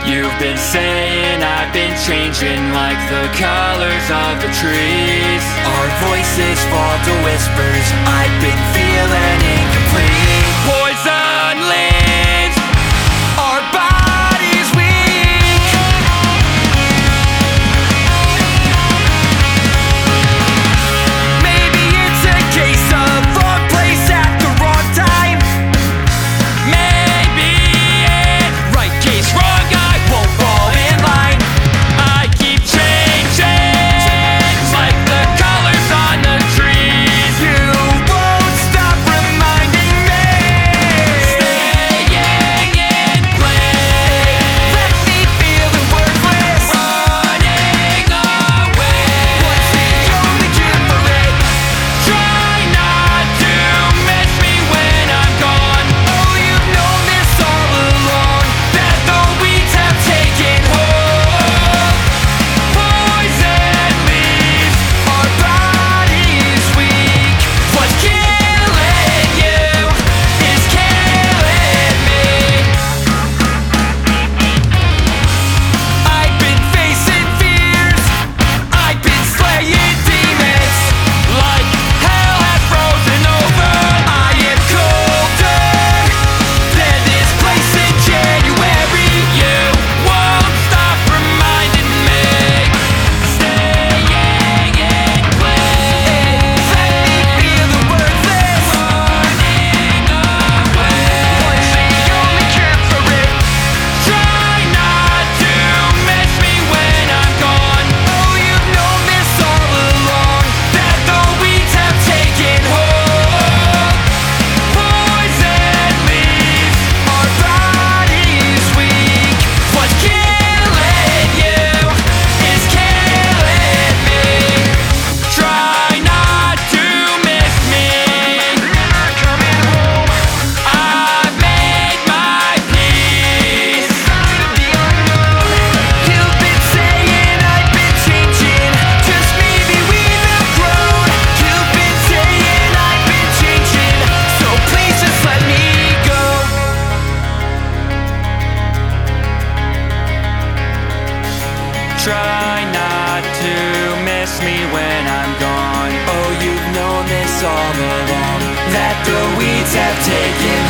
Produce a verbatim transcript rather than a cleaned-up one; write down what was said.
You've been saying I've been changing like the colors of the trees. Our voices fall to whispers, I've been feeling incomplete. Poison leaves, our bodies weak. Maybe it's a case of wrong place at the wrong time. Maybe it right case wrong guy won't fall in line. I keep changing like the colors on the trees. You won't stop reminding me. Staying in place, let me feel the worthless. Running away, what's the only cure for it? Try not to miss me when I'm gone. Oh, you've known this all along, that the weeds have taken hold. Poison leaves, our bodies weak. What's killing you is killing me. I've been facing fears, I've been slaying demons, like hell has frozen over. I am colder than this place in January. You won't stop reminding me. Staying in place, let me feel the worthless. Running away, what's the only cure for it? Try not to miss me when I'm gone. Oh, you've known this all along, that the weeds have taken hold. Poison leaves, our bodies weak. What's killing you is killing me. Try not to miss me. Coming home, I've made my peace. You've been saying I've been changing, just maybe we've outgrown. You've been saying I've been changing, so please just let me go. Try not to miss me when I'm gone. Oh, you've known this all along, that the weeds have taken